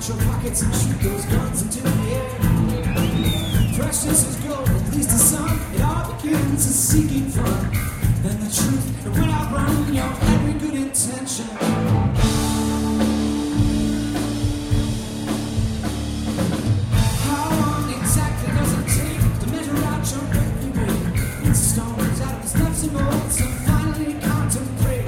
your pockets and shoot those guns into the air. Precious as gold, at least to some, it all begins as seeking fun. Then the truth, and when I run your every good intention. How long exactly does it take to measure out your every way? It's stones out of his nuts and bolts and finally contemplate.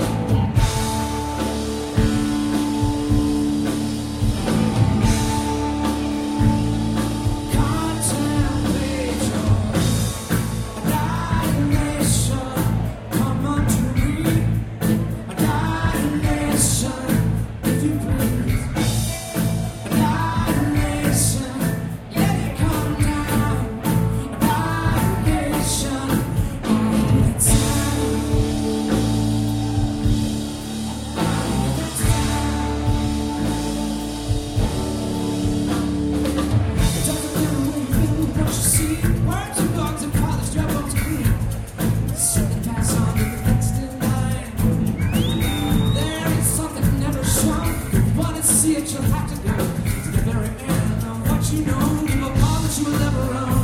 See it, you'll have to go to the very end of what you know, give up all that you will ever own.